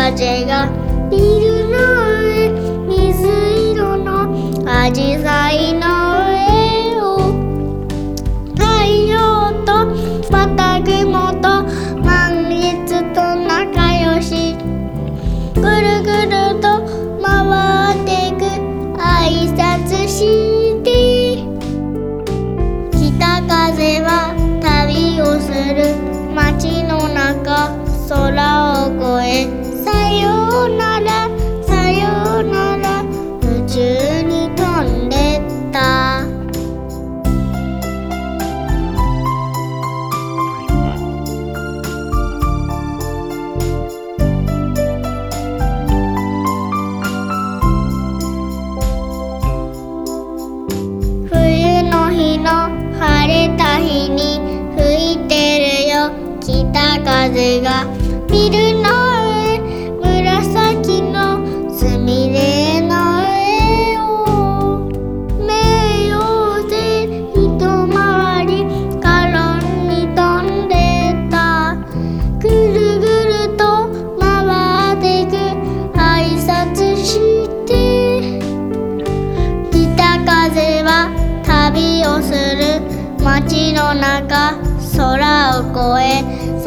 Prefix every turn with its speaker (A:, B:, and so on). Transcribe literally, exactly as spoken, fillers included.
A: 風がビルの上、水色のアジサイの上を、太陽とまた雲と満月と仲良し、ぐるぐると回ってく挨拶して、北風は旅をする街の中、空を越え、さようならさようなら宇宙に飛んでった。冬の日の晴れた日に吹いてるよ北風が、ビルの上、紫のすみれの上を、冥王星一回りカロンに飛んでった。ぐるぐると回ってく挨拶して、北風は旅をする街の中、空を越え